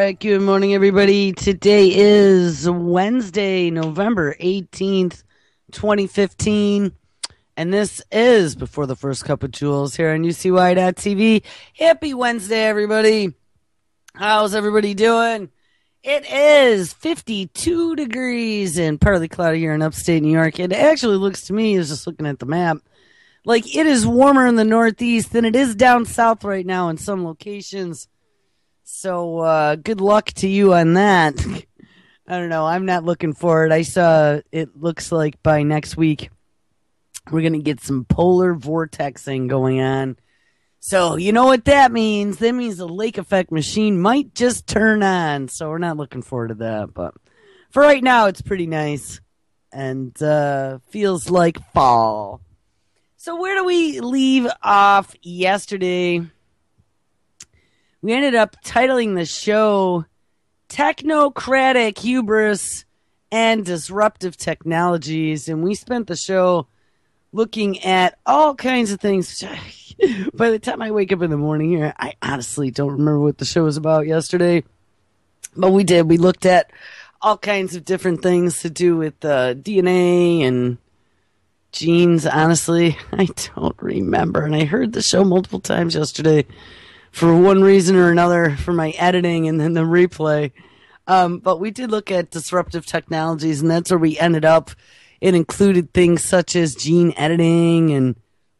right, good morning, everybody. Today is Wednesday, November 18th, 2015, and this is Before the First Cup of Jules here on UCY.TV. Happy Wednesday, everybody. How's everybody doing? It is 52 degrees and partly cloudy here in upstate New York. It actually looks to me, as just looking at the map, like it is warmer in the Northeast than it is down south right now in some locations. So good luck to you on that. I don't know. I'm not looking for it. I saw it looks like by next week we're going to get some polar vortexing going on. So you know what that means. That means the lake effect machine might just turn on. So we're not looking forward to that. But for right now, it's pretty nice and feels like fall. So where do we leave off yesterday? We ended up titling the show Technocratic Hubris and Disruptive Technologies, and we spent the show looking at all kinds of things. By the time I wake up in the morning here, I honestly don't remember what the show was about yesterday, but we did. We looked at all kinds of different things to do with DNA and genes. Honestly, I don't remember, and I heard the show multiple times yesterday for one reason or another for my editing and then the replay. But we did look at disruptive technologies, and that's where we ended up. It included things such as gene editing and,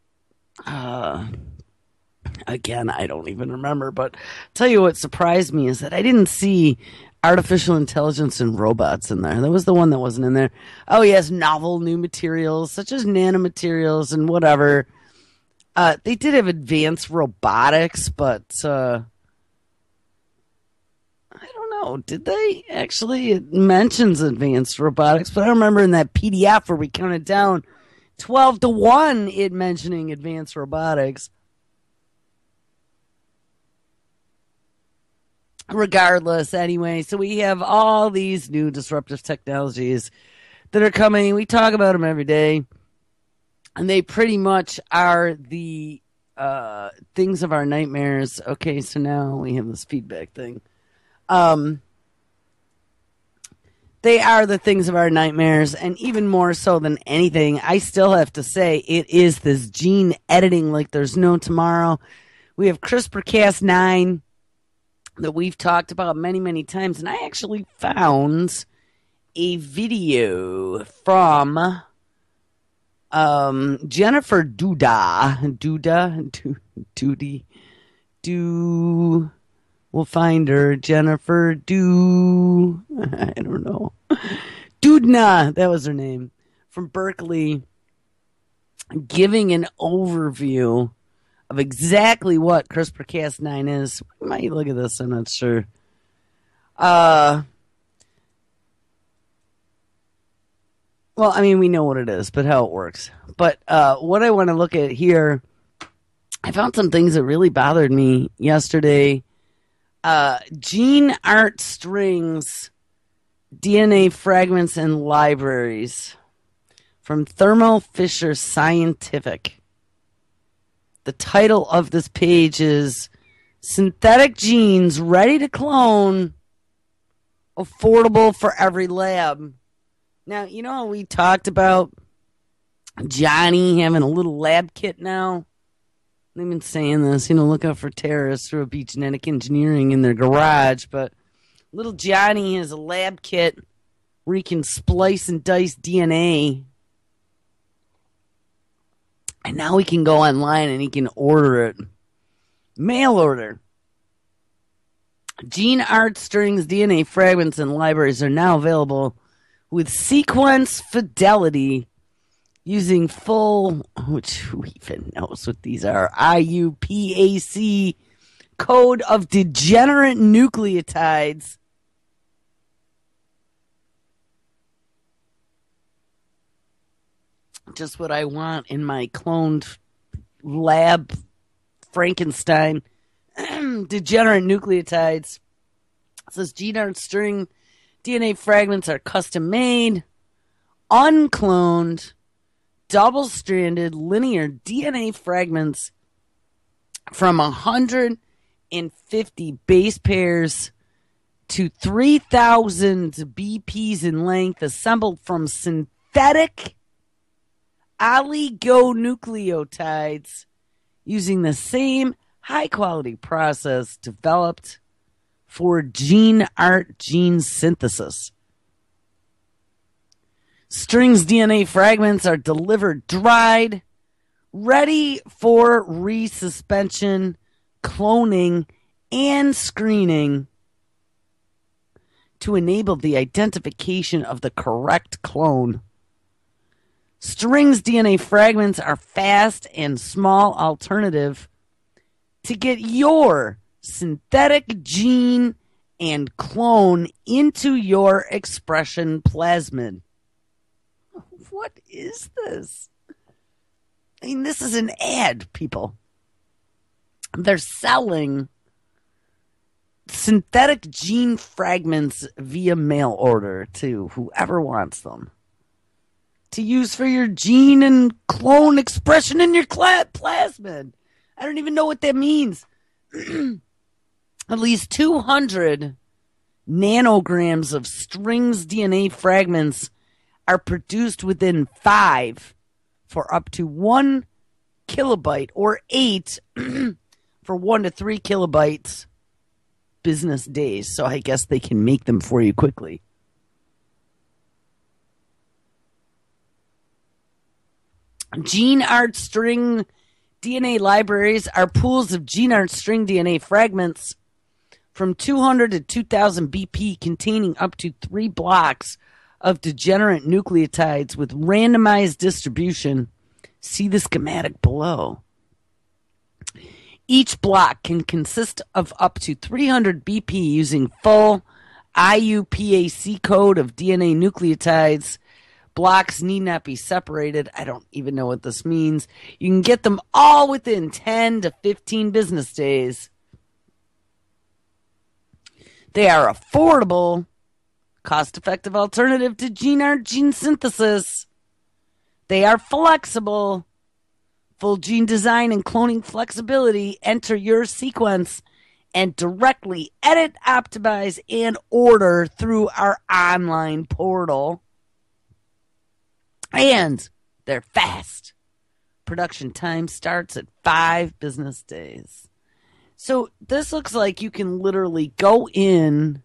again, I don't even remember. But I'll tell you what surprised me is that I didn't see artificial intelligence and robots in there. That was the one that wasn't in there. Oh, yes, novel new materials such as nanomaterials and whatever. They did have advanced robotics, but I don't know. Did they actually? It mentions advanced robotics, but I remember in that PDF where we counted down 12-1, it mentioning advanced robotics. Regardless, anyway, so we have all these new disruptive technologies that are coming. We talk about them every day. And they pretty much are the things of our nightmares. Okay, so now we have this feedback thing. They are the things of our nightmares, and even more so than anything, I still have to say it is this gene editing like there's no tomorrow. We have CRISPR-Cas9 that we've talked about many, many times, and I actually found a video from Jennifer we'll find her. Jennifer I don't know. Doudna, that was her name, from Berkeley, giving an overview of exactly what CRISPR-Cas9 is. We might look at this, I'm not sure. Well, I mean, we know what it is, but how it works. But what I want to look at here, I found some things that really bothered me yesterday. Gene art strings, DNA fragments, and libraries from Thermo Fisher Scientific. The title of this page is Synthetic Genes Ready to Clone, Affordable for Every Lab. Now, you know, we talked about Johnny having a little lab kit now. They've been saying this, look out for terrorists who will be genetic engineering in their garage. But little Johnny has a lab kit where he can splice and dice DNA. And now he can go online and he can order it. Mail order. Gene art strings, DNA fragments, and libraries are now available with sequence fidelity using full, which who even knows what these are, IUPAC code of degenerate nucleotides. Just what I want in my cloned lab Frankenstein. Degenerate nucleotides. It says gene art string DNA fragments are custom made, uncloned, double-stranded linear DNA fragments from 150 base pairs to 3,000 BPs in length, assembled from synthetic oligonucleotides using the same high-quality process developed for GeneArt gene synthesis. Strings DNA fragments are delivered dried, ready for resuspension, cloning, and screening to enable the identification of the correct clone. Strings DNA fragments are fast and small alternative to get your synthetic gene and clone into your expression plasmid. What is this? I mean, this is an ad, people. They're selling synthetic gene fragments via mail order to whoever wants them to use for your gene and clone expression in your plasmid. I don't even know what that means. At least 200 nanograms of strings DNA fragments are produced within 5 for up to 1 kilobyte or 8 for 1 to 3 kilobytes business days. So I guess they can make them for you quickly. GeneArt string DNA libraries are pools of GeneArt string DNA fragments from 200 to 2000 BP containing up to 3 blocks of degenerate nucleotides with randomized distribution. See the schematic below. Each block can consist of up to 300 BP using full IUPAC code of DNA nucleotides. Blocks need not be separated. I don't even know what this means. You can get them all within 10 to 15 business days. They are affordable, cost-effective alternative to GeneArt gene synthesis. They are flexible. Full gene design and cloning flexibility. Enter your sequence and directly edit, optimize, and order through our online portal. And they're fast. Production time starts at 5 business days. So this looks like you can literally go in,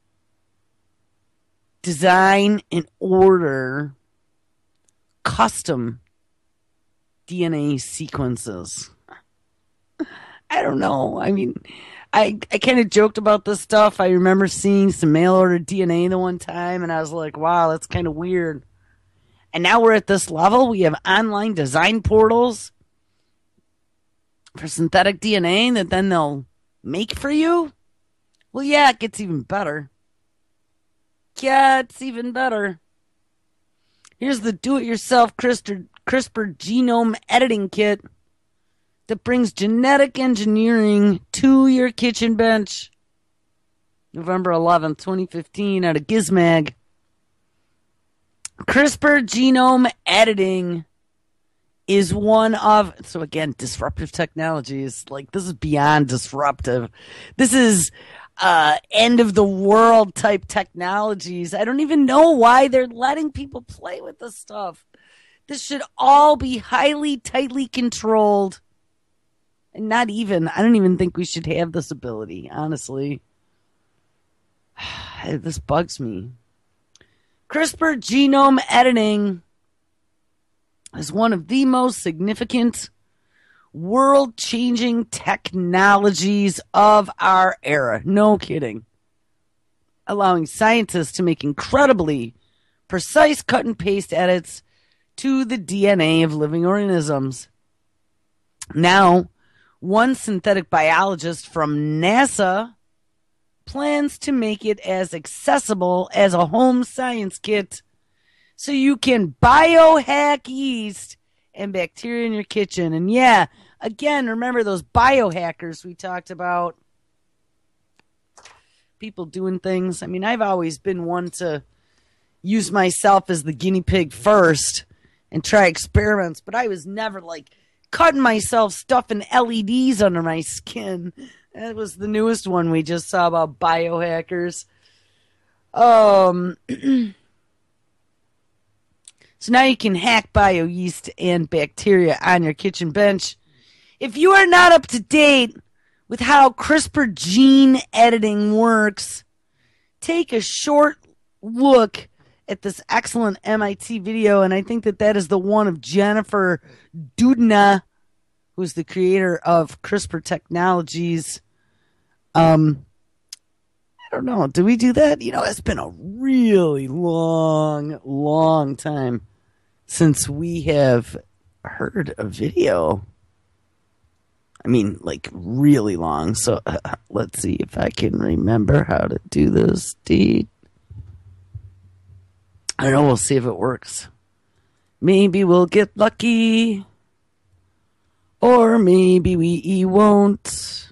design, and order custom DNA sequences. I don't know. I mean, I kind of joked about this stuff. I remember seeing some mail order DNA the one time, and I was like, wow, that's kind of weird. And now we're at this level. We have online design portals for synthetic DNA that then they'll make for you. Well, yeah, it gets even better. Yeah, it's even better. Here's the do-it-yourself CRISPR genome editing kit that brings genetic engineering to your kitchen bench. November 11th, 2015, out of Gizmag. CRISPR genome editing is one of, so again, disruptive technologies. Like, this is beyond disruptive. This is end of the world type technologies. I don't even know why they're letting people play with this stuff. This should all be highly, tightly controlled. And I don't even think we should have this ability, honestly. This bugs me. CRISPR genome editing is one of the most significant world-changing technologies of our era. No kidding. Allowing scientists to make incredibly precise cut and paste edits to the DNA of living organisms. Now, one synthetic biologist from NASA plans to make it as accessible as a home science kit so you can biohack yeast and bacteria in your kitchen. And yeah, again, remember those biohackers we talked about? People doing things. I mean, I've always been one to use myself as the guinea pig first and try experiments, but I was never like cutting myself, stuffing LEDs under my skin. That was the newest one we just saw about biohackers. So now you can hack bio yeast and bacteria on your kitchen bench. If you are not up to date with how CRISPR gene editing works, take a short look at this excellent MIT video, and I think that is the one of Jennifer Doudna, who's the creator of CRISPR Technologies. I don't know. Do we do that? It's been a really long time since we have heard a video. I mean, like, really long. So let's see if I can remember how to do this. I don't know. We'll see if it works. Maybe we'll get lucky. Or maybe we won't.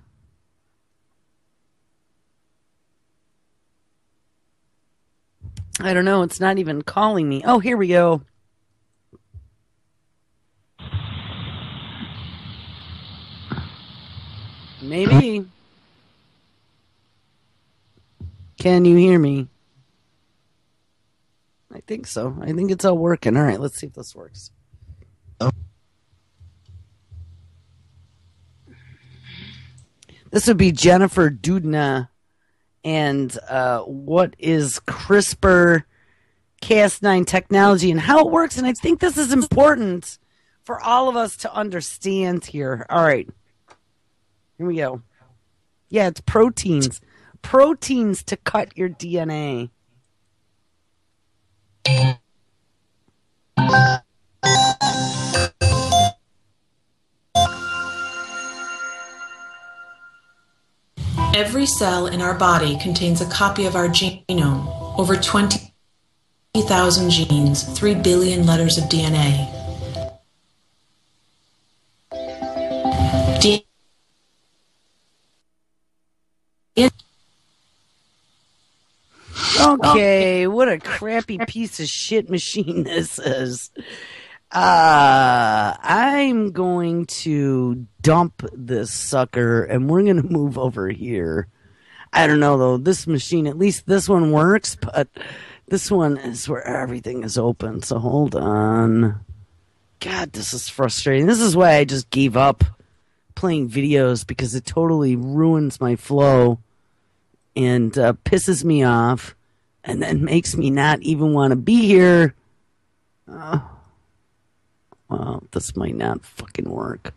I don't know. It's not even calling me. Oh, here we go. Maybe. Can you hear me? I think so. I think it's all working. All right, let's see if this works. Oh. This would be Jennifer Doudna. And what is CRISPR Cas9 technology and how it works. And I think this is important for all of us to understand here. All right. Here we go. Yeah, it's proteins. Proteins to cut your DNA. Every cell in our body contains a copy of our genome, over 20,000 genes, 3 billion letters of DNA. Okay, what a crappy piece of shit machine this is. I'm going to dump this sucker and we're going to move over here. I don't know though, this machine, at least this one works, but this one is where everything is open. So hold on. God, this is frustrating. This is why I just gave up playing videos, because it totally ruins my flow and pisses me off and then makes me not even want to be here. Well, this might not fucking work.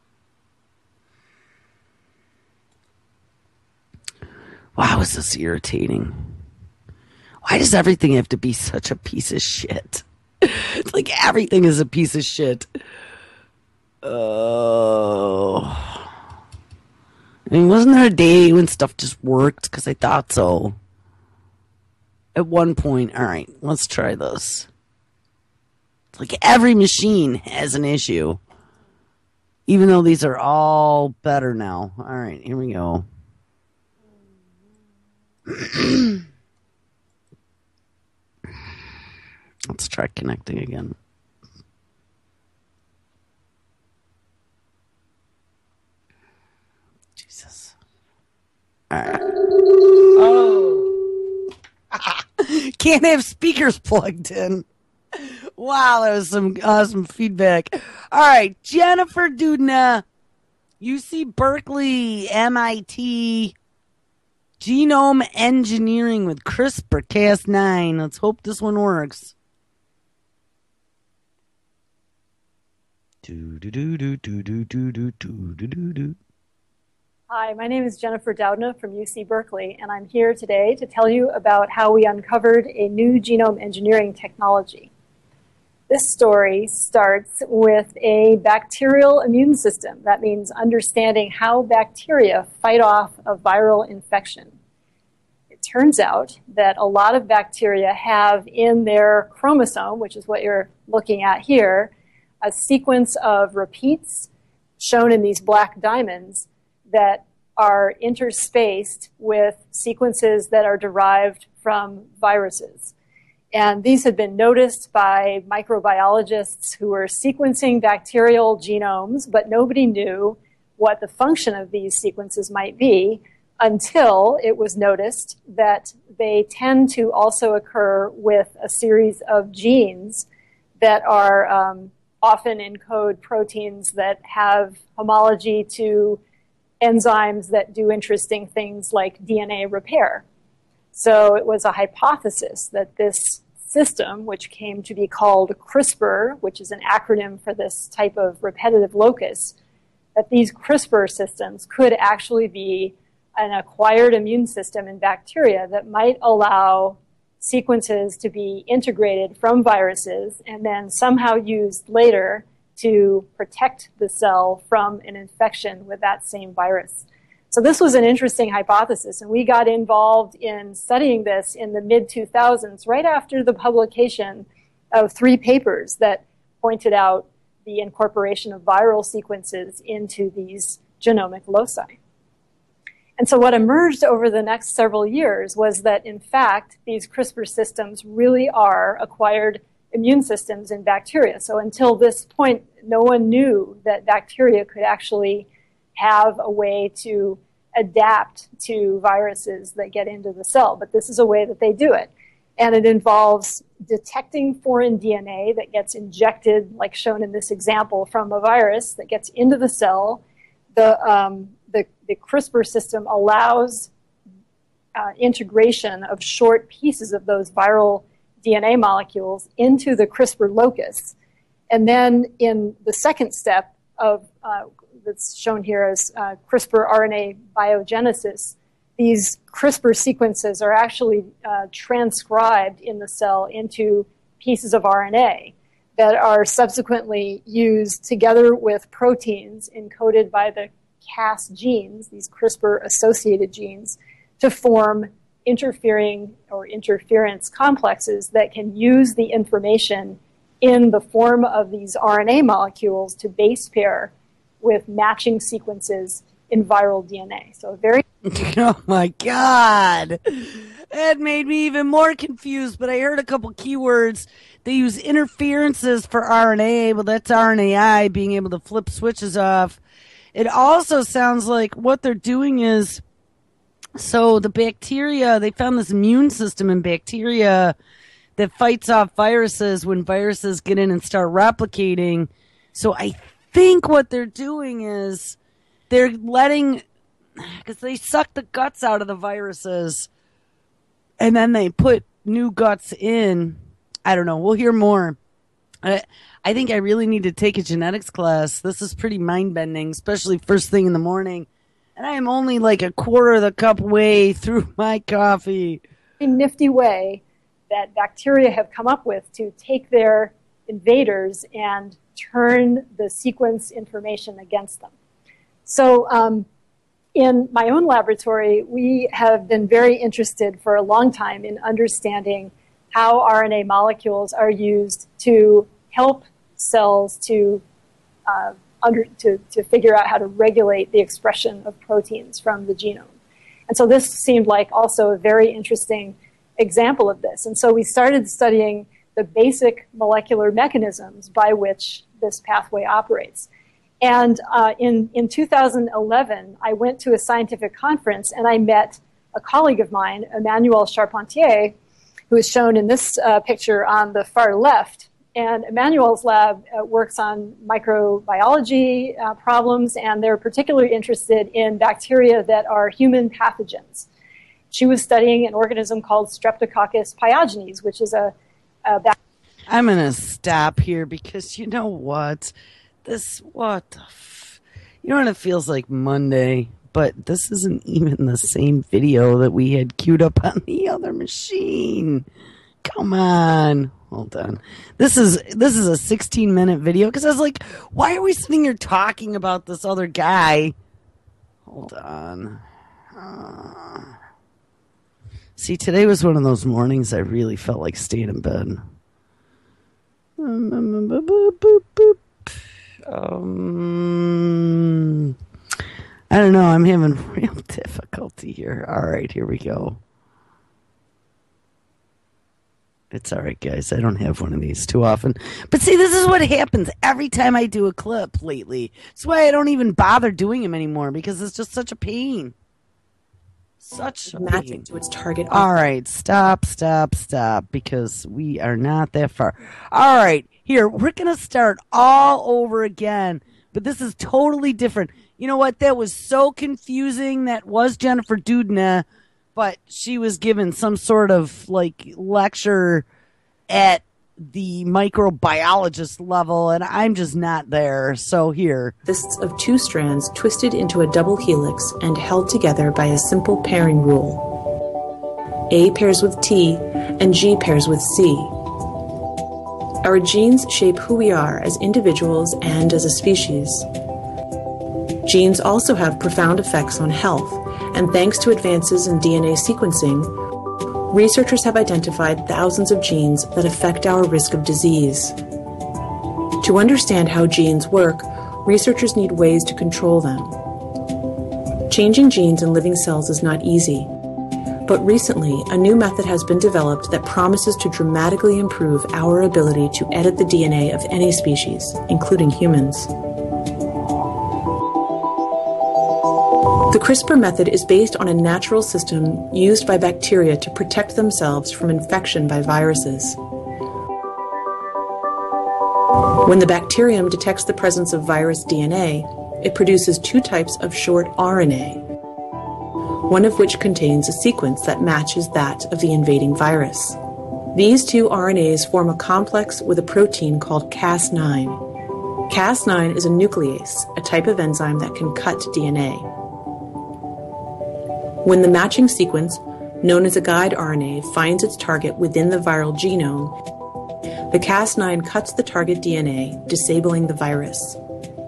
Wow, is this irritating? Why does everything have to be such a piece of shit? It's like everything is a piece of shit. Oh. I mean, wasn't there a day when stuff just worked? Because I thought so. At one point. All right, let's try this. Like every machine has an issue. Even though these are all better now. All right, here we go. Let's try connecting again. Jesus. All right. Oh. Can't have speakers plugged in. Wow, that was some awesome feedback. All right, Jennifer Doudna, UC Berkeley, MIT, genome engineering with CRISPR-Cas9. Let's hope this one works. Hi, my name is Jennifer Doudna from UC Berkeley, and I'm here today to tell you about how we uncovered a new genome engineering technology. This story starts with a bacterial immune system. That means understanding how bacteria fight off a viral infection. It turns out that a lot of bacteria have in their chromosome, which is what you're looking at here, a sequence of repeats shown in these black diamonds that are interspaced with sequences that are derived from viruses. And these had been noticed by microbiologists who were sequencing bacterial genomes, but nobody knew what the function of these sequences might be. until it was noticed that they tend to also occur with a series of genes that are often encode proteins that have homology to enzymes that do interesting things like DNA repair. So it was a hypothesis that this system, which came to be called CRISPR, which is an acronym for this type of repetitive locus, that these CRISPR systems could actually be an acquired immune system in bacteria that might allow sequences to be integrated from viruses and then somehow used later to protect the cell from an infection with that same virus. So this was an interesting hypothesis, and we got involved in studying this in the mid-2000s, right after the publication of 3 papers that pointed out the incorporation of viral sequences into these genomic loci. And so what emerged over the next several years was that, in fact, these CRISPR systems really are acquired immune systems in bacteria. So until this point, no one knew that bacteria could actually have a way to adapt to viruses that get into the cell. But this is a way that they do it. And it involves detecting foreign DNA that gets injected, like shown in this example, from a virus that gets into the cell. The CRISPR system allows integration of short pieces of those viral DNA molecules into the CRISPR locus. And then in the second step of that's shown here as CRISPR RNA biogenesis, these CRISPR sequences are actually transcribed in the cell into pieces of RNA that are subsequently used together with proteins encoded by the Cas genes, these CRISPR-associated genes, to form interfering or interference complexes that can use the information in the form of these RNA molecules to base pair with matching sequences in viral DNA. So very... Oh my God. That made me even more confused, but I heard a couple keywords. They use interferences for RNA. Well, that's RNAi, being able to flip switches off. It also sounds like what they're doing is, so the bacteria, they found this immune system in bacteria that fights off viruses when viruses get in and start replicating. So I think what they're doing is they're letting, because they suck the guts out of the viruses and then they put new guts in. I don't know. We'll hear more. I think I really need to take a genetics class. This is pretty mind-bending, especially first thing in the morning. And I am only like a quarter of the cup way through my coffee. A nifty way that bacteria have come up with to take their invaders and turn the sequence information against them. So in my own laboratory, we have been very interested for a long time in understanding how RNA molecules are used to help cells to figure out how to regulate the expression of proteins from the genome. And so this seemed like also a very interesting example of this. And so we started studying the basic molecular mechanisms by which this pathway operates. And in 2011, I went to a scientific conference and I met a colleague of mine, Emmanuel Charpentier, who is shown in this picture on the far left. And Emmanuel's lab works on microbiology problems, and they're particularly interested in bacteria that are human pathogens. She was studying an organism called Streptococcus pyogenes, which is a bacteria. I'm going to stop here because you know what? You know what it feels like Monday, but this isn't even the same video that we had queued up on the other machine. Come on. Hold on. This is a 16-minute video because I was like, why are we sitting here talking about this other guy? Hold on. See, today was one of those mornings I really felt like staying in bed. I don't know. I'm having real difficulty here. All right, here we go. It's all right, guys. I don't have one of these too often. But see, this is what happens every time I do a clip lately. That's why I don't even bother doing them anymore, because it's just such a pain. Such a matching to its target. All right, stop, because we are not that far. All right, here, we're going to start all over again, but this is totally different. You know what? That was so confusing. That was Jennifer Doudna, but she was given some sort of like lecture at the microbiologist level, and I'm just not there. So here. Consists of two strands twisted into a double helix and held together by a simple pairing rule. A pairs with T and G pairs with C. Our genes shape who we are as individuals and as a species. Genes also have profound effects on health, and thanks to advances in DNA sequencing, researchers have identified thousands of genes that affect our risk of disease. To understand how genes work, researchers need ways to control them. Changing genes in living cells is not easy, but recently a new method has been developed that promises to dramatically improve our ability to edit the DNA of any species, including humans. The CRISPR method is based on a natural system used by bacteria to protect themselves from infection by viruses. When the bacterium detects the presence of virus DNA, it produces two types of short RNA, one of which contains a sequence that matches that of the invading virus. These two RNAs form a complex with a protein called Cas9. Cas9 is a nuclease, a type of enzyme that can cut DNA. When the matching sequence, known as a guide RNA, finds its target within the viral genome, the Cas9 cuts the target DNA, disabling the virus.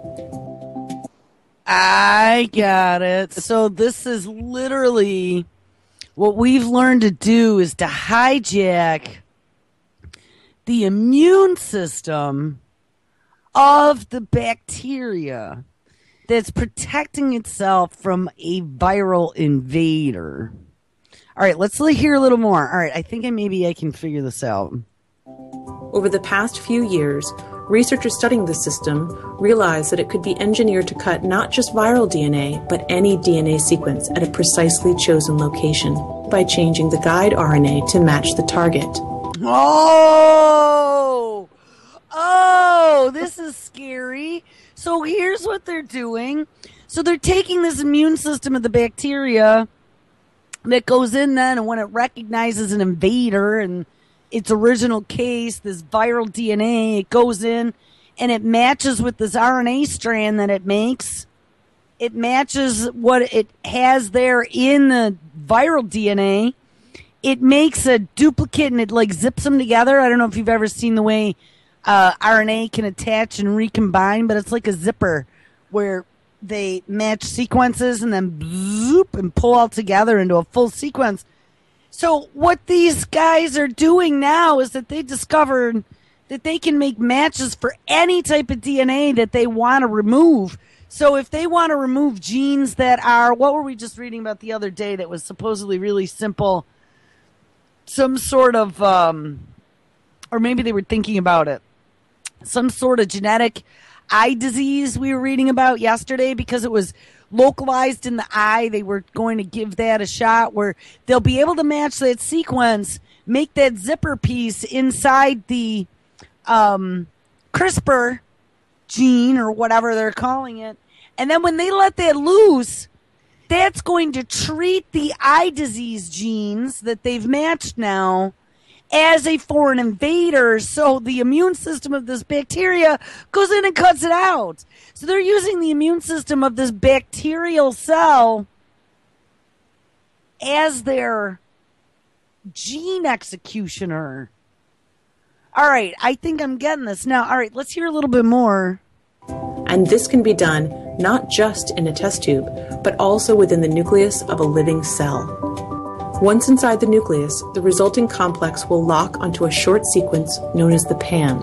I got it. So this is literally what we've learned to do is to hijack the immune system of the bacteria that's protecting itself from a viral invader. All right, let's hear a little more. All right, I think maybe I can figure this out. Over the past few years, researchers studying the system realized that it could be engineered to cut not just viral DNA, but any DNA sequence at a precisely chosen location by changing the guide RNA to match the target. Oh, this is scary. So here's what they're doing. So they're taking this immune system of the bacteria that goes in then, and when it recognizes an invader and its original case, this viral DNA, it goes in and it matches with this RNA strand that it makes. It matches what it has there in the viral DNA. It makes a duplicate and it like zips them together. I don't know if you've ever seen the way RNA can attach and recombine, but it's like a zipper where they match sequences and then zoop and pull all together into a full sequence. So what these guys are doing now is that they discovered that they can make matches for any type of DNA that they want to remove. So if they want to remove genes that are, what were we just reading about the other day that was supposedly really simple, some sort of, or maybe they were thinking about it, some sort of genetic eye disease we were reading about yesterday because it was localized in the eye. They were going to give that a shot where they'll be able to match that sequence, make that zipper piece inside the CRISPR gene or whatever they're calling it. And then when they let that loose, that's going to treat the eye disease genes that they've matched now as a foreign invader, so the immune system of this bacteria goes in and cuts it out. So they're using the immune system of this bacterial cell as their gene executioner. All right, I think I'm getting this now. All right, let's hear a little bit more. And this can be done not just in a test tube, but also within the nucleus of a living cell. Once inside the nucleus, the resulting complex will lock onto a short sequence known as the PAM.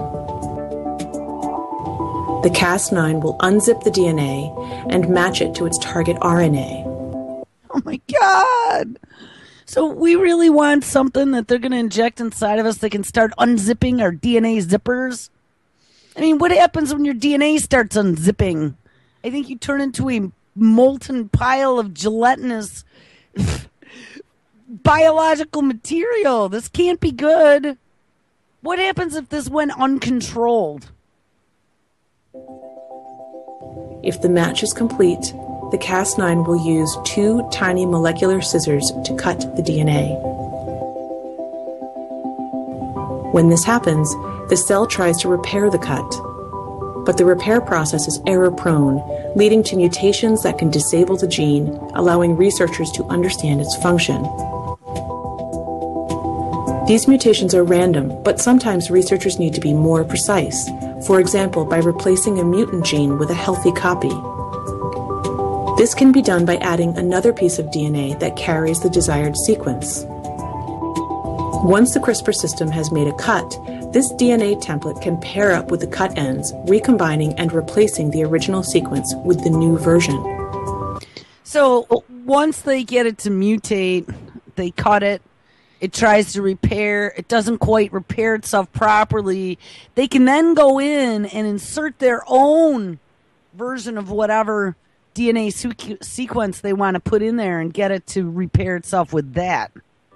The Cas9 will unzip the DNA and match it to its target RNA. Oh my God! So we really want something that they're going to inject inside of us that can start unzipping our DNA zippers? I mean, what happens when your DNA starts unzipping? I think you turn into a molten pile of gelatinous biological material. This can't be good. What happens if this went uncontrolled? If the match is complete, the Cas9 will use 2 tiny molecular scissors to cut the DNA. When this happens, the cell tries to repair the cut. But the repair process is error-prone, leading to mutations that can disable the gene, allowing researchers to understand its function. These mutations are random, but sometimes researchers need to be more precise, for example, by replacing a mutant gene with a healthy copy. This can be done by adding another piece of DNA that carries the desired sequence. Once the CRISPR system has made a cut, this DNA template can pair up with the cut ends, recombining and replacing the original sequence with the new version. So once they get it to mutate, they cut it, it tries to repair, it doesn't quite repair itself properly, they can then go in and insert their own version of whatever DNA sequence they want to put in there and get it to repair itself with that.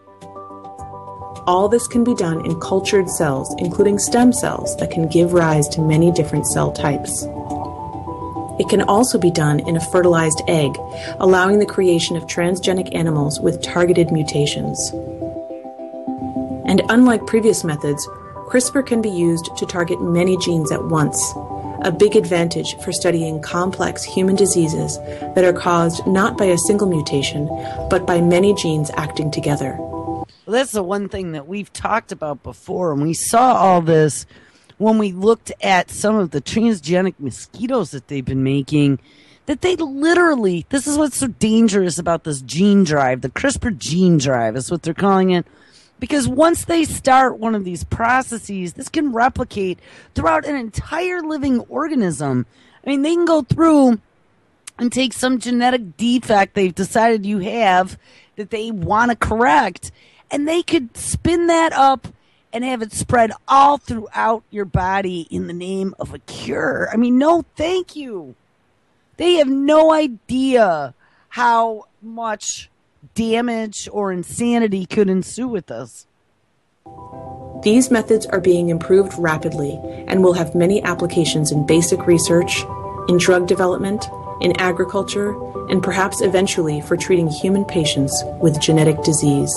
All this can be done in cultured cells, including stem cells that can give rise to many different cell types. It can also be done in a fertilized egg, allowing the creation of transgenic animals with targeted mutations. And unlike previous methods, CRISPR can be used to target many genes at once, a big advantage for studying complex human diseases that are caused not by a single mutation, but by many genes acting together. Well, that's the one thing that we've talked about before, and we saw all this when we looked at some of the transgenic mosquitoes that they've been making, that they literally, this is what's so dangerous about this gene drive, the CRISPR gene drive is what they're calling it, because once they start one of these processes, this can replicate throughout an entire living organism. I mean, they can go through and take some genetic defect they've decided you have that they want to correct, and they could spin that up and have it spread all throughout your body in the name of a cure. I mean, no thank you. They have no idea how much damage or insanity could ensue with this. These methods are being improved rapidly and will have many applications in basic research, in drug development, in agriculture, and perhaps eventually for treating human patients with genetic disease.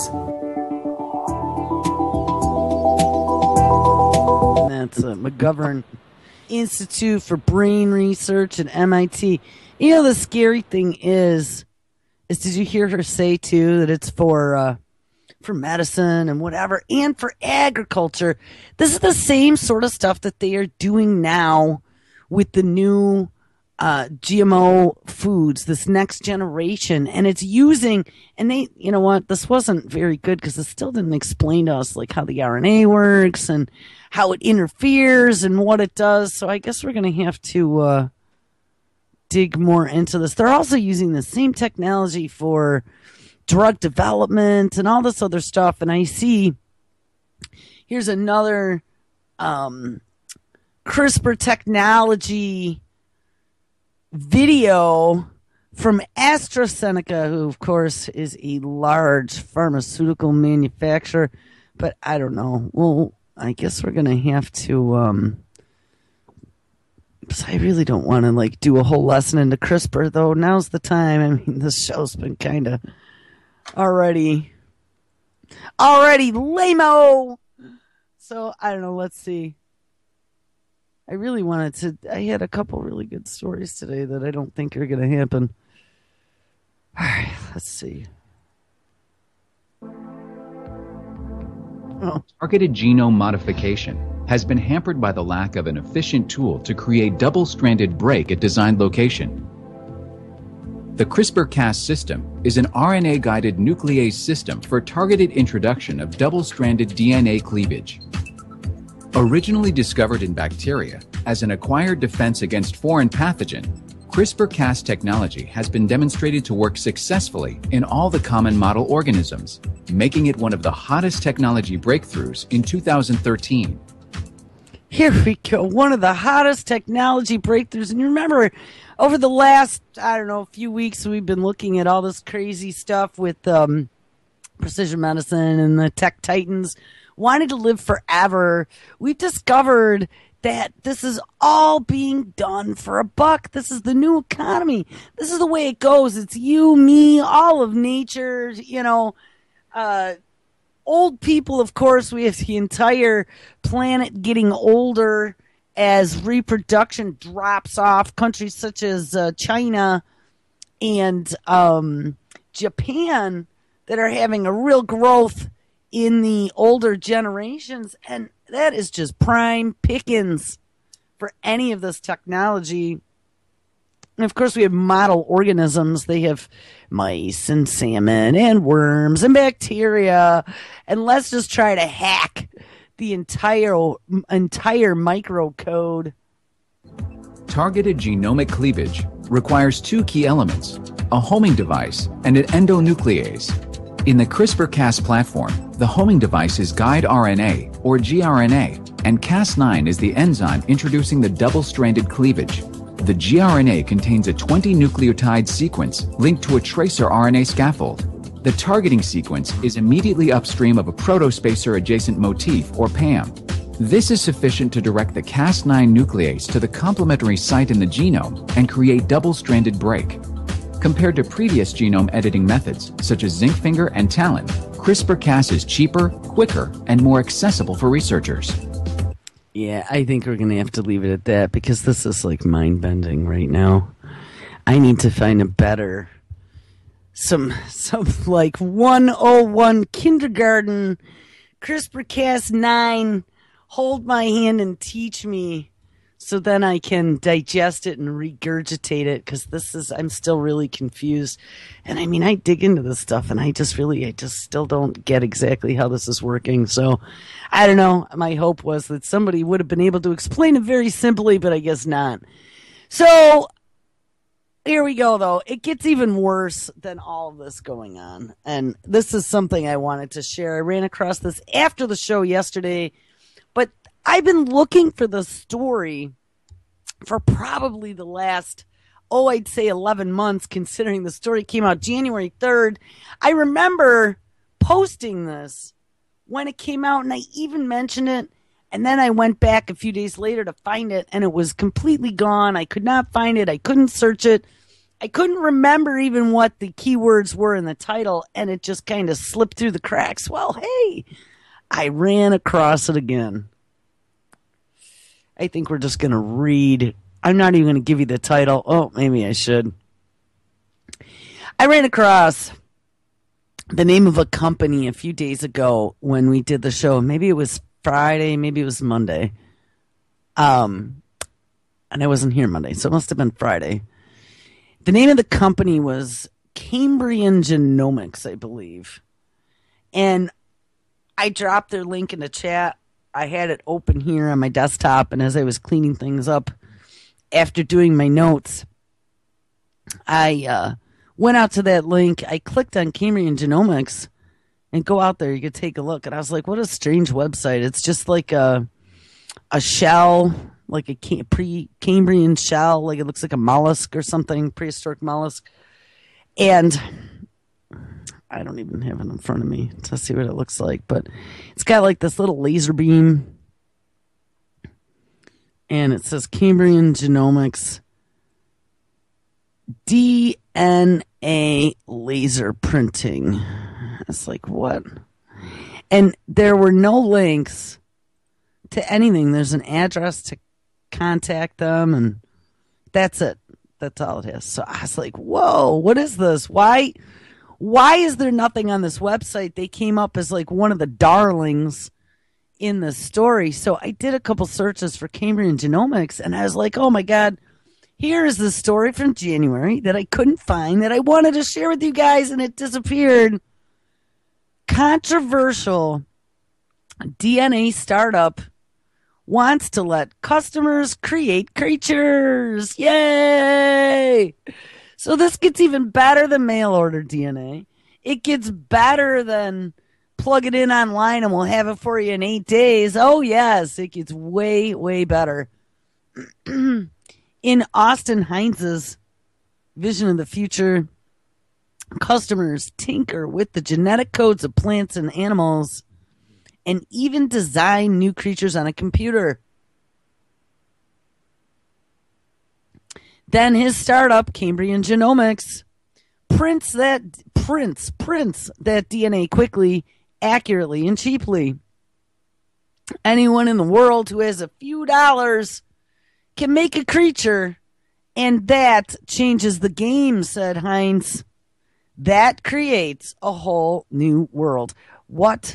That's McGovern Institute for Brain Research at MIT. You know, the scary thing is did you hear her say too that it's for medicine and whatever, and for agriculture? This is the same sort of stuff that they are doing now with the new GMO foods, this next generation, and it's using, and they, you know what, this wasn't very good because it still didn't explain to us like how the RNA works and how it interferes and what it does. So I guess we're going to have to dig more into this. They're also using the same technology for drug development and all this other stuff. And I see, here's another CRISPR technology video from AstraZeneca, who of course is a large pharmaceutical manufacturer. But I don't know. Well, I guess we're going to have to I really don't want to like do a whole lesson into CRISPR, though. Now's the time. I mean, this show's been kind of already lame-o. So I don't know. Let's see. I really wanted to. I had a couple really good stories today that I don't think are going to happen. All right, let's see. Oh. Targeted genome modification has been hampered by the lack of an efficient tool to create double-stranded break at designed location. The CRISPR-Cas system is an RNA-guided nuclease system for targeted introduction of double-stranded DNA cleavage. Originally discovered in bacteria as an acquired defense against foreign pathogen, CRISPR-Cas technology has been demonstrated to work successfully in all the common model organisms, making it one of the hottest technology breakthroughs in 2013. Here we go. One of the hottest technology breakthroughs. And you remember, over the last, I don't know, few weeks, we've been looking at all this crazy stuff with the precision medicine and the tech titans wanted to live forever, we've discovered that this is all being done for a buck. This is the new economy. This is the way it goes. It's you, me, all of nature, you know, old people, of course. We have the entire planet getting older as reproduction drops off. Countries such as China and Japan that are having a real growth in the older generations, and that is just prime pickings for any of this technology. And of course, we have model organisms. They have mice and salmon and worms and bacteria. And let's just try to hack the entire microcode. Targeted genomic cleavage requires two key elements, a homing device and an endonuclease. In the CRISPR-Cas platform, the homing device is guide RNA, or gRNA, and Cas9 is the enzyme introducing the double-stranded cleavage. The gRNA contains a 20-nucleotide sequence linked to a tracer RNA scaffold. The targeting sequence is immediately upstream of a protospacer-adjacent motif, or PAM. This is sufficient to direct the Cas9 nuclease to the complementary site in the genome and create double-stranded break. Compared to previous genome editing methods, such as zinc finger and TALEN, CRISPR-Cas is cheaper, quicker, and more accessible for researchers. Yeah, I think we're going to have to leave it at that because this is like mind-bending right now. I need to find a better, some like 101 kindergarten CRISPR-Cas9, hold my hand and teach me so then I can digest it and regurgitate it because I'm still really confused. And I mean, I dig into this stuff and I just still don't get exactly how this is working. So I don't know. My hope was that somebody would have been able to explain it very simply, but I guess not. So here we go, though. It gets even worse than all of this going on. And this is something I wanted to share. I ran across this after the show yesterday, but I've been looking for the story for probably the last, I'd say 11 months, considering the story came out January 3rd. I remember posting this when it came out, and I even mentioned it, and then I went back a few days later to find it, and it was completely gone. I could not find it. I couldn't search it. I couldn't remember even what the keywords were in the title, and it just kind of slipped through the cracks. Well, hey, I ran across it again. I think we're just going to read. I'm not even going to give you the title. Oh, maybe I should. I ran across the name of a company a few days ago when we did the show. Maybe it was Friday, maybe it was Monday. And I wasn't here Monday, so it must have been Friday. The name of the company was Cambrian Genomics, I believe. And I dropped their link in the chat. I had it open here on my desktop, and as I was cleaning things up after doing my notes, I went out to that link. I clicked on Cambrian Genomics, and go out there. You could take a look. And I was like, what a strange website. It's just like a shell, like a pre-Cambrian shell. Like it looks like a mollusk or something, prehistoric mollusk. And I don't even have it in front of me to see what it looks like, but it's got like this little laser beam, and it says Cambrian Genomics DNA laser printing. It's like, what? And there were no links to anything. There's an address to contact them, and that's it. That's all it is. So I was like, whoa, what is this? Why is there nothing on this website? They came up as like one of the darlings in the story. So I did a couple searches for Cambrian Genomics, and I was like, oh my God, here is the story from January that I couldn't find that I wanted to share with you guys, and it disappeared. Controversial DNA startup wants to let customers create creatures. Yay! So this gets even better than mail order DNA. It gets better than plug it in online and we'll have it for you in 8 days. Oh, yes, it gets way, way better. In Austin Heinz's vision of the future, Customers tinker with the genetic codes of plants and animals and even design new creatures on a computer. Then his startup, Cambrian Genomics, prints that DNA quickly, accurately, and cheaply. Anyone in the world who has a few dollars can make a creature, and that changes the game, said Heinz. That creates a whole new world. What?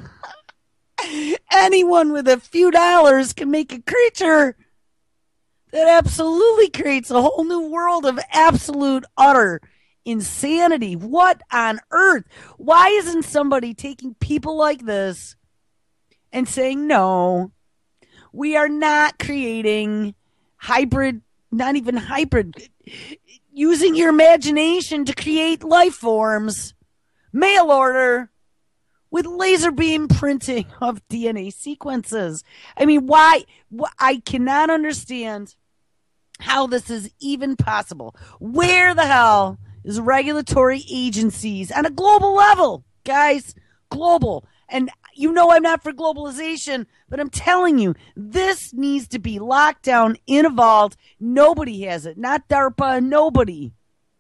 Anyone with a few dollars can make a creature that absolutely creates a whole new world of absolute, utter insanity. What on earth? Why isn't somebody taking people like this and saying, no, we are not creating hybrid, not even hybrid, using your imagination to create life forms, mail order, with laser beam printing of DNA sequences. I mean, why? I cannot understand how this is even possible. Where the hell is regulatory agencies on a global level? Guys, global. And you know I'm not for globalization, but I'm telling you, this needs to be locked down in a vault. Nobody has it. Not DARPA, nobody.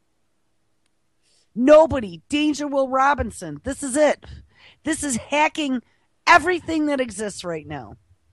Nobody. Danger Will Robinson. This is it. This is hacking everything that exists right now.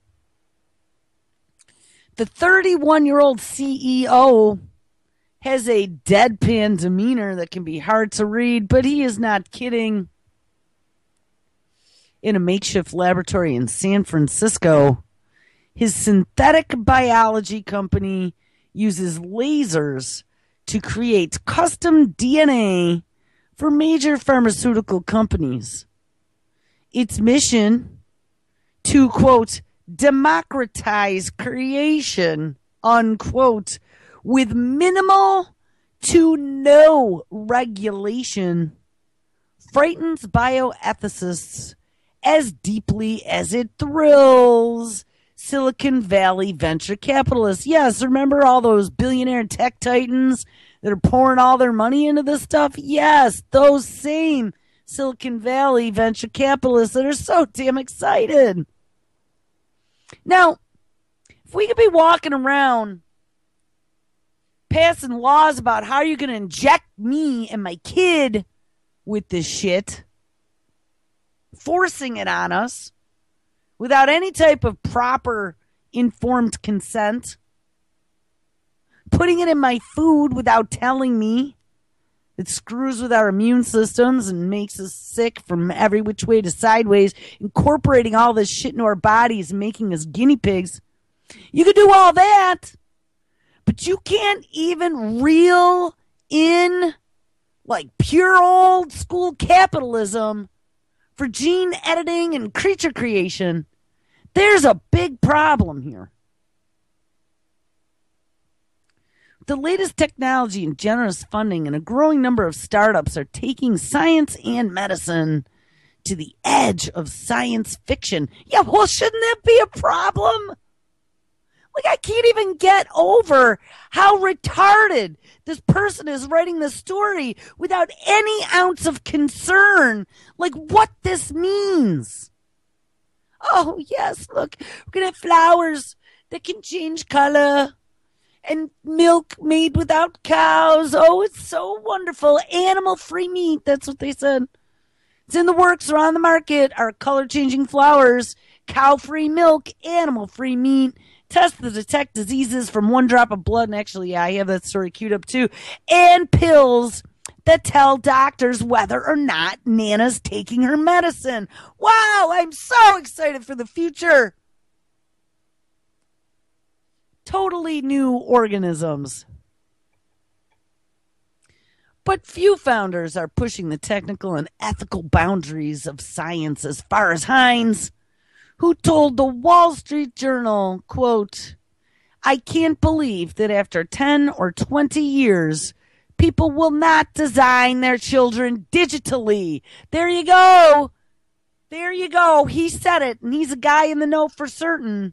The 31-year-old CEO has a deadpan demeanor that can be hard to read, but he is not kidding. In a makeshift laboratory in San Francisco, his synthetic biology company uses lasers to create custom DNA for major pharmaceutical companies. Its mission to, quote, democratize creation, unquote, with minimal to no regulation, frightens bioethicists as deeply as it thrills Silicon Valley venture capitalists. Yes, remember all those billionaire tech titans that are pouring all their money into this stuff? Yes, those same Silicon Valley venture capitalists that are so damn excited. Now, if we could be walking around passing laws about how you're going to inject me and my kid with this shit, forcing it on us without any type of proper informed consent, putting it in my food without telling me, it screws with our immune systems and makes us sick from every which way to sideways, incorporating all this shit into our bodies and making us guinea pigs. You can do all that, but you can't even reel in like pure old school capitalism for gene editing and creature creation. There's a big problem here. The latest technology and generous funding and a growing number of startups are taking science and medicine to the edge of science fiction. Yeah, well, shouldn't that be a problem? Like, I can't even get over how retarded this person is writing the story without any ounce of concern, like what this means. Oh, yes, look, we're going to have flowers that can change color. And milk made without cows. Oh, it's so wonderful. Animal-free meat. That's what they said. It's in the works or on the market. Our color-changing flowers, cow-free milk, animal-free meat. Test to detect diseases from one drop of blood. And actually, yeah, I have that story queued up too. And pills that tell doctors whether or not Nana's taking her medicine. Wow, I'm so excited for the future. Totally new organisms. But few founders are pushing the technical and ethical boundaries of science as far as Heinz, who told the Wall Street Journal, quote, I can't believe that after 10 or 20 years, people will not design their children digitally. There you go. There you go. He said it, and he's a guy in the know for certain.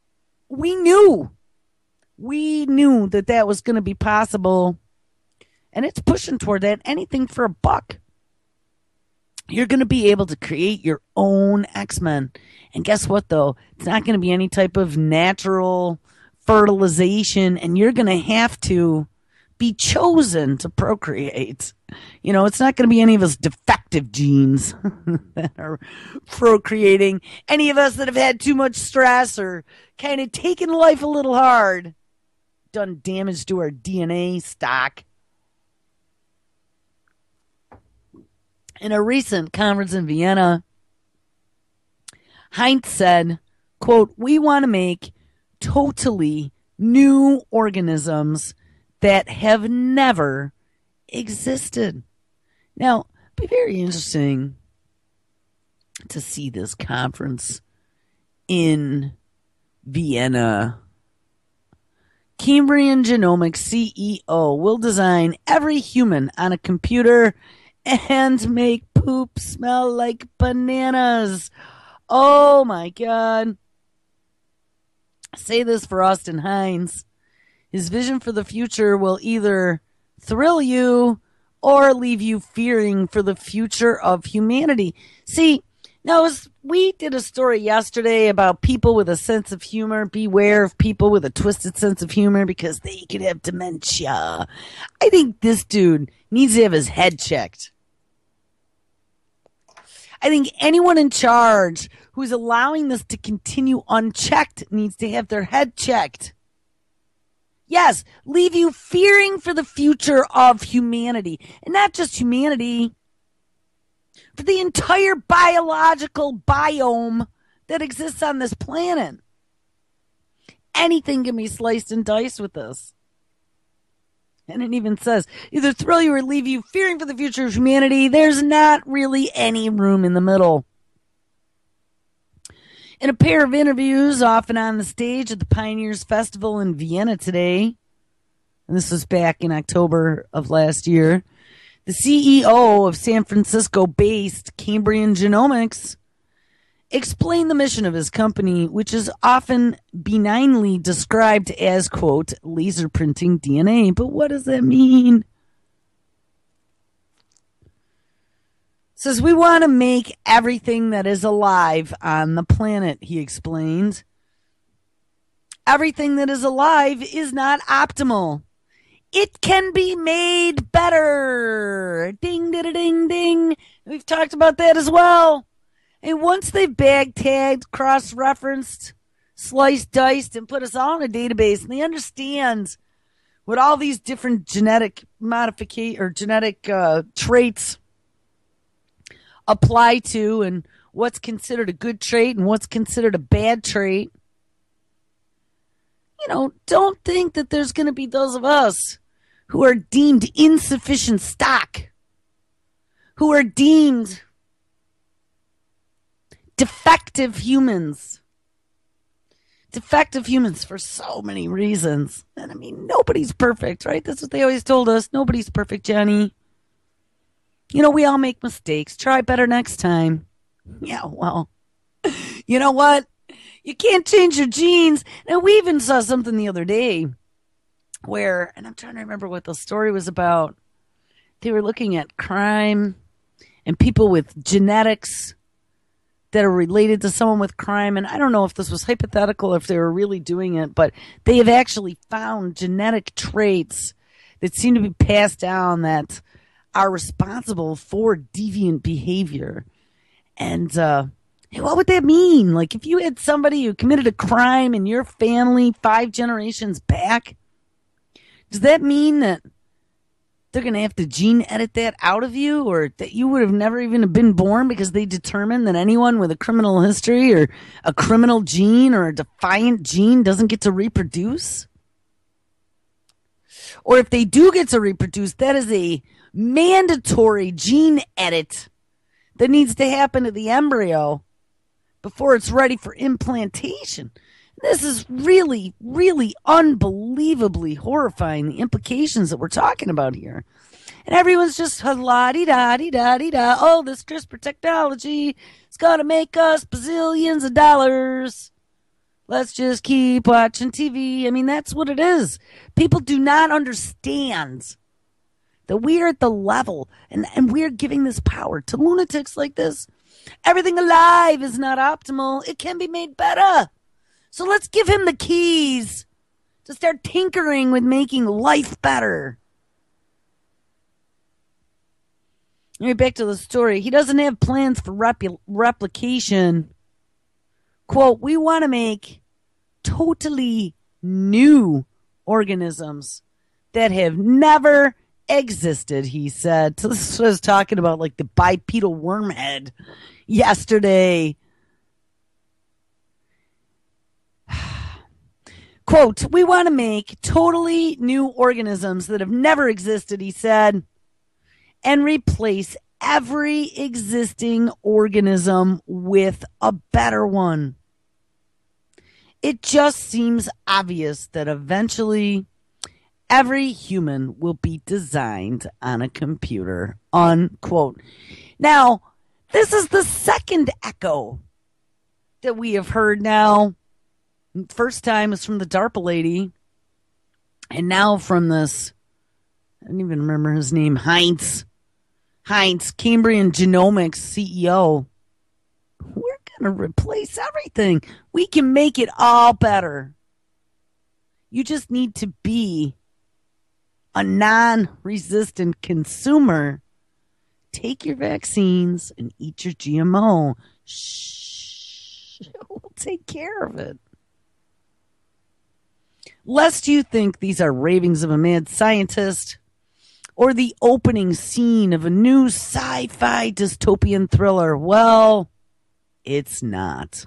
We knew that that was going to be possible. and it's pushing toward that, anything for a buck. You're going to be able to create your own X-Men. And guess what, though? It's not going to be any type of natural fertilization, and you're going to have to be chosen to procreate. You know, it's not going to be any of us defective genes that are procreating. Any of us that have had too much stress or kind of taken life a little hard, done damage to our DNA stock. In a recent conference in Vienna, Heinz said, quote, "We want to make totally new organisms that have never existed." Now, it'd be very interesting to see this conference in Vienna. Cambrian Genomics CEO will design every human on a computer and make poop smell like bananas. Oh my God. Say this for Austin Hines. His vision for the future will either thrill you or leave you fearing for the future of humanity. See, now we did a story yesterday about people with a sense of humor. Beware of people with a twisted sense of humor because they could have dementia. I think this dude needs to have his head checked. I think anyone in charge who's allowing this to continue unchecked needs to have their head checked. Yes, leave you fearing for the future of humanity. And not just humanity, for the entire biological biome that exists on this planet. Anything can be sliced and diced with this. And it even says, either thrill you or leave you fearing for the future of humanity. There's not really any room in the middle. In a pair of interviews off and on the stage at the Pioneers Festival in Vienna today, and this was back in October of last year, the CEO of San Francisco-based Cambrian Genomics explained the mission of his company, which is often benignly described as, quote, laser printing DNA. But what does that mean? Says, we want to make everything that is alive on the planet, he explained. Everything that is alive is not optimal. It can be made better. Ding, ding, ding, ding. We've talked about that as well. And once they've bag tagged, cross-referenced, sliced, diced, and put us all in a database, and they understand what all these different genetic modification or genetic traits apply to, and what's considered a good trait and what's considered a bad trait. You know, don't think that there's going to be those of us who are deemed insufficient stock, who are deemed defective humans. Defective humans for so many reasons. And I mean, nobody's perfect, right? That's what they always told us. Nobody's perfect, Johnny. You know, we all make mistakes. Try better next time. Yeah, well, you know what? You can't change your genes. Now, we even saw something the other day where, and I'm trying to remember what the story was about. They were looking at crime and people with genetics that are related to someone with crime. And I don't know if this was hypothetical or if they were really doing it, but they have actually found genetic traits that seem to be passed down that are responsible for deviant behavior. And what would that mean? Like, if you had somebody who committed a crime in your family 5 generations back, does that mean that they're going to have to gene edit that out of you, or that you would have never even been born because they determined that anyone with a criminal history or a criminal gene or a defiant gene doesn't get to reproduce? Or if they do get to reproduce, that is a mandatory gene edit that needs to happen to the embryo before it's ready for implantation. This is really, really unbelievably horrifying, the implications that we're talking about here. And everyone's just la-di-da-di-da-di-da. Oh, this CRISPR technology is going to make us bazillions of dollars. Let's just keep watching TV. I mean, that's what it is. People do not understand that we are at the level and we're giving this power to lunatics like this. Everything alive is not optimal. It can be made better. So let's give him the keys to start tinkering with making life better. Anyway, back to the story. He doesn't have plans for replication. Quote, we want to make totally new organisms that have never existed, he said. So this was talking about like the bipedal wormhead yesterday. Quote, we want to make totally new organisms that have never existed, he said, and replace every existing organism with a better one. It just seems obvious that eventually every human will be designed on a computer, unquote. Now, this is the second echo that we have heard now. First time was from the DARPA lady, and now from this, I don't even remember his name, Heinz, Cambrian Genomics CEO. We're going to replace everything. We can make it all better. You just need to be a non-resistant consumer. Take your vaccines and eat your GMO. Shh, we'll take care of it. Lest you think these are ravings of a mad scientist or the opening scene of a new sci-fi dystopian thriller, well, it's not.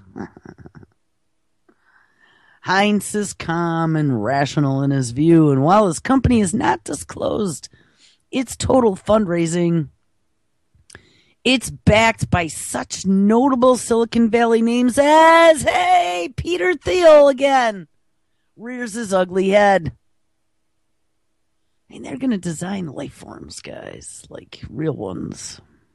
Heinz is calm and rational in his view, and while his company has not disclosed its total fundraising, it's backed by such notable Silicon Valley names as, hey, Peter Thiel again rears his ugly head. I mean, they're going to design life forms, guys, like real ones.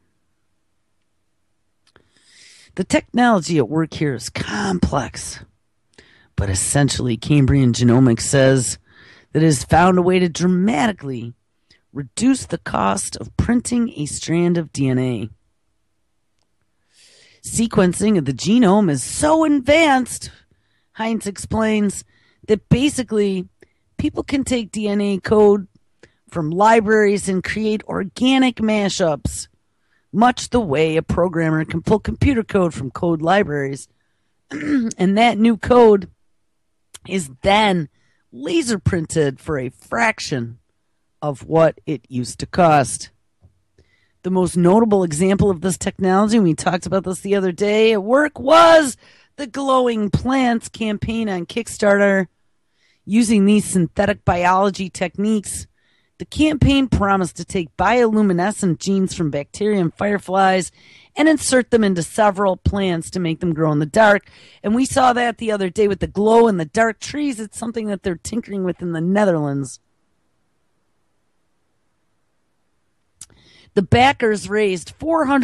The technology at work here is complex, but essentially Cambrian Genomics says that it has found a way to dramatically reduce the cost of printing a strand of DNA. Sequencing of the genome is so advanced, Heinz explains, that basically people can take DNA code from libraries and create organic mashups, much the way a programmer can pull computer code from code libraries. And that new code is then laser printed for a fraction of what it used to cost. The most notable example of this technology, and we talked about this the other day at work, was the Glowing Plants campaign on Kickstarter. Using these synthetic biology techniques, the campaign promised to take bioluminescent genes from bacteria and fireflies and insert them into several plants to make them grow in the dark. And we saw that the other day with the glow in the dark trees. It's something that they're tinkering with in the Netherlands. The backers raised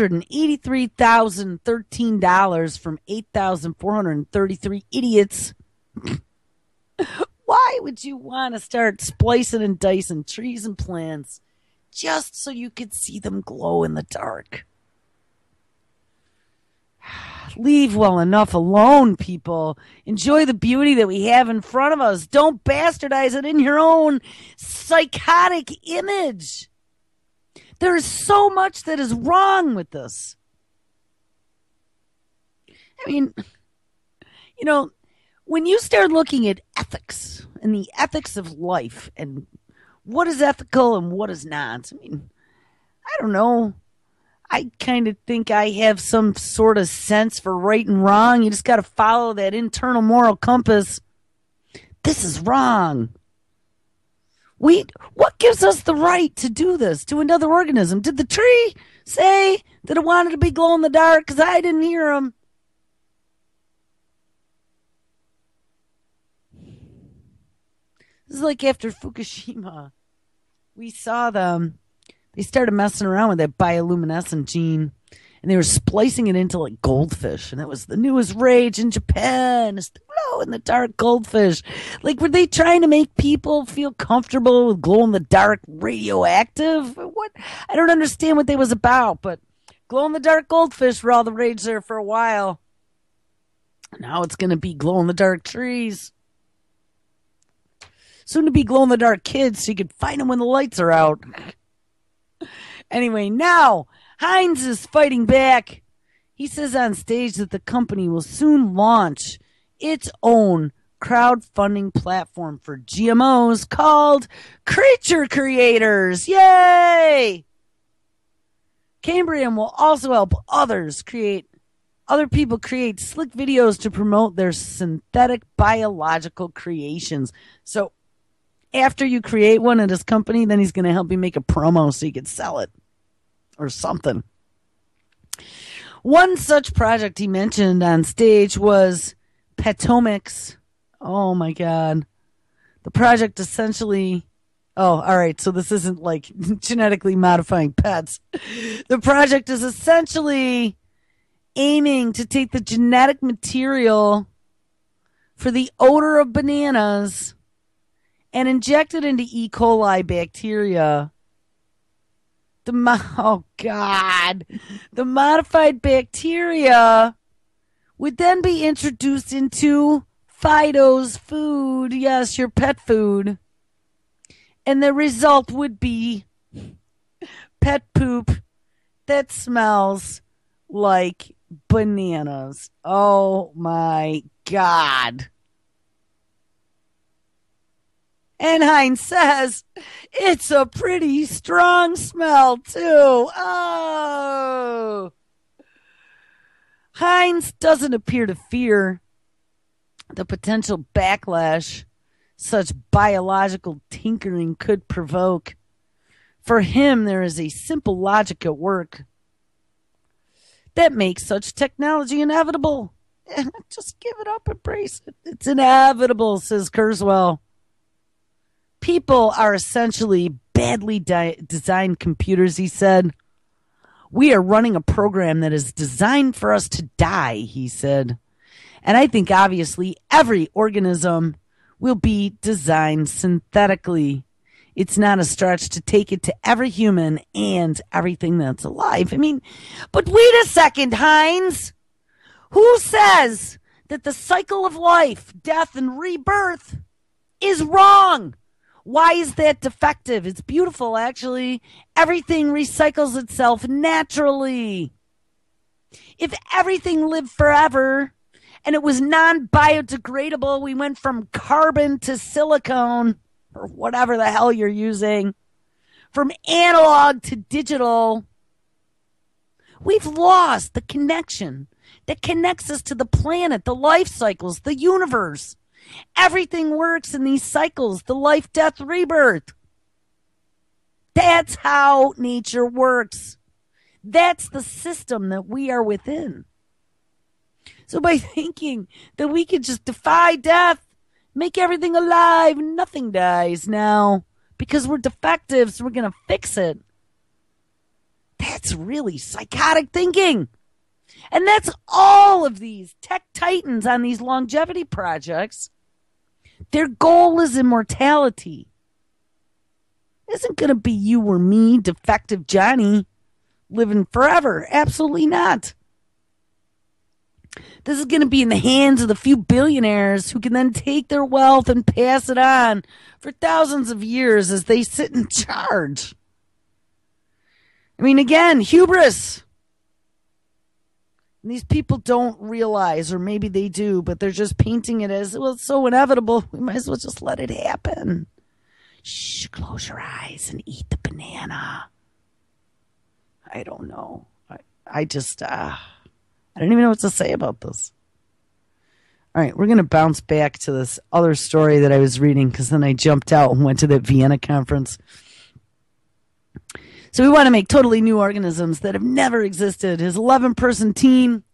$483,013 from 8,433 idiots. Why would you want to start splicing and dicing trees and plants just so you could see them glow in the dark? Leave well enough alone, people. Enjoy the beauty that we have in front of us. Don't bastardize it in your own psychotic image. There is so much that is wrong with this. I mean, you know, when you start looking at ethics and the ethics of life and what is ethical and what is not, I mean, I don't know. I kind of think I have some sort of sense for right and wrong. You just got to follow that internal moral compass. This is wrong. What gives us the right to do this to another organism? Did the tree say that it wanted to be glow in the dark? Because I didn't hear him. This is like after Fukushima. We saw them. They started messing around with that bioluminescent gene. and they were splicing it into like goldfish, and it was the newest rage in Japan. It's the glow-in-the-dark goldfish. Like, were they trying to make people feel comfortable with glow-in-the-dark radioactive? What? I don't understand what they was about, but glow-in-the-dark goldfish were all the rage there for a while. Now it's going to be glow-in-the-dark trees. Soon to be glow-in-the-dark kids so you can find them when the lights are out. Anyway, now Heinz is fighting back. He says on stage that the company will soon launch its own crowdfunding platform for GMOs called Creature Creators. Yay! Cambrian will also help other people create slick videos to promote their synthetic biological creations. So after you create one at his company, then he's going to help you make a promo so you can sell it or something. One such project he mentioned on stage was Petomics. Oh my God. The project essentially... Oh, all right. So this isn't like genetically modifying pets. The project is essentially aiming to take the genetic material for the odor of bananas and inject it into E. coli bacteria. Oh, God. The modified bacteria would then be introduced into Fido's food. Yes, your pet food. And the result would be pet poop that smells like bananas. Oh, my God. And Heinz says, it's a pretty strong smell, too. Oh. Heinz doesn't appear to fear the potential backlash such biological tinkering could provoke. For him, there is a simple logic at work that makes such technology inevitable. Just give it up, embrace it. It's inevitable, says Kurzweil. People are essentially badly designed computers, he said. We are running a program that is designed for us to die, he said. And I think obviously every organism will be designed synthetically. It's not a stretch to take it to every human and everything that's alive. I mean, but wait a second, Heinz. Who says that the cycle of life, death, and rebirth is wrong? Why is that defective? It's beautiful, actually. Everything recycles itself naturally. If everything lived forever and it was non-biodegradable, we went from carbon to silicone, or whatever the hell you're using, from analog to digital, we've lost the connection that connects us to the planet, the life cycles, the universe. Everything works in these cycles, the life, death, rebirth. That's how nature works. That's the system that we are within. So by thinking that we could just defy death, make everything alive, nothing dies now because we're defective, so we're going to fix it. That's really psychotic thinking. And that's all of these tech titans on these longevity projects. Their goal is immortality. It isn't going to be you or me, defective Johnny, living forever. Absolutely not. This is going to be in the hands of the few billionaires who can then take their wealth and pass it on for thousands of years as they sit in charge. I mean, again, hubris. And these people don't realize, or maybe they do, but they're just painting it as, well, it's so inevitable, we might as well just let it happen. Shh, close your eyes and eat the banana. I don't know. I don't even know what to say about this. All right, we're going to bounce back to this other story that I was reading because then I jumped out and went to that Vienna conference. So we want to make totally new organisms that have never existed. His 11-person team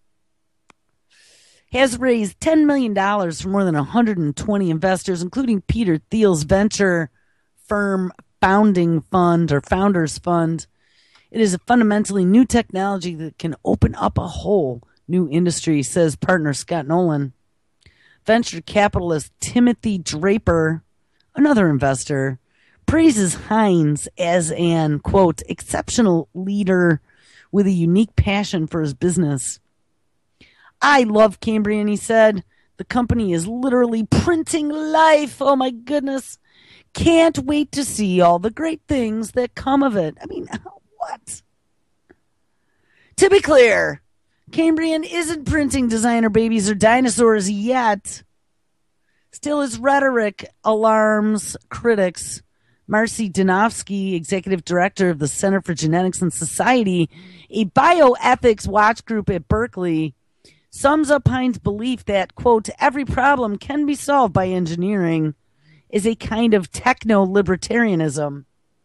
has raised $10 million from more than 120 investors, including Peter Thiel's venture firm founding fund or founders fund. It is a fundamentally new technology that can open up a whole new industry, says partner Scott Nolan. Venture capitalist Timothy Draper, another investor, praises Heinz as an, quote, exceptional leader with a unique passion for his business. I love Cambrian, he said. The company is literally printing life. Oh, my goodness. Can't wait to see all the great things that come of it. I mean, what? To be clear, Cambrian isn't printing designer babies or dinosaurs yet. Still, his rhetoric alarms critics. Marcy Donofsky, executive director of the Center for Genetics and Society, a bioethics watch group at Berkeley, sums up Heinz's belief that, quote, every problem can be solved by engineering is a kind of techno-libertarianism.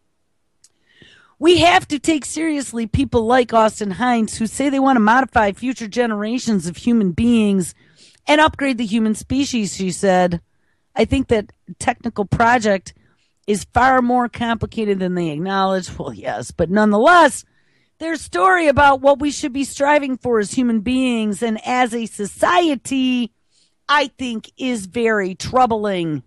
We have to take seriously people like Austin Heinz who say they want to modify future generations of human beings and upgrade the human species, she said. I think that technical project is far more complicated than they acknowledge. Well, yes, but nonetheless, their story about what we should be striving for as human beings and as a society, I think, is very troubling.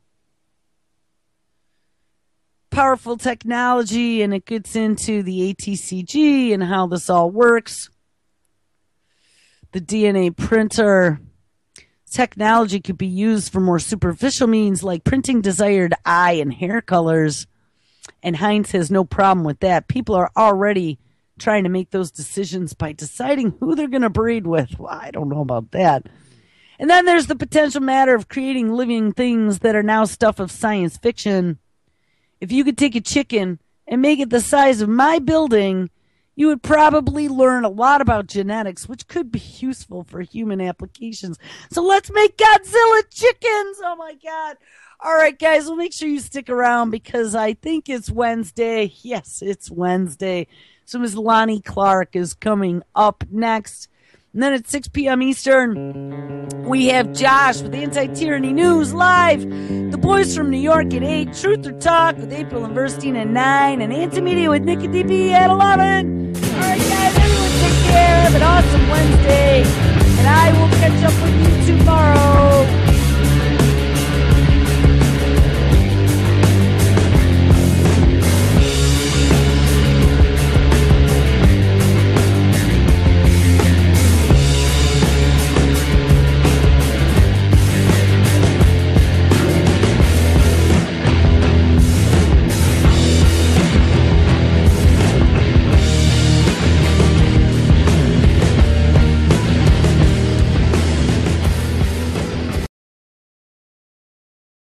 Powerful technology, and it gets into the ATCG and how this all works. The DNA printer technology could be used for more superficial means like printing desired eye and hair colors, and Heinz has no problem with that. People are already trying to make those decisions by deciding who they're going to breed with. Well, I don't know about that. And then there's the potential matter of creating living things that are now stuff of science fiction. If you could take a chicken and make it the size of my building, you would probably learn a lot about genetics, which could be useful for human applications. So let's make Godzilla chickens. Oh, my God. All right, guys, well, make sure you stick around because I think it's Wednesday. Yes, it's Wednesday. So Ms. Lonnie Clark is coming up next. And then at 6 p.m. Eastern, we have Josh with Anti-Tyranny News Live. The Boys from New York at 8. Truth or Talk with April and Verstein at 9. And Antimedia with Nikki DB at 11. All right, guys, everyone take care. Have an awesome Wednesday.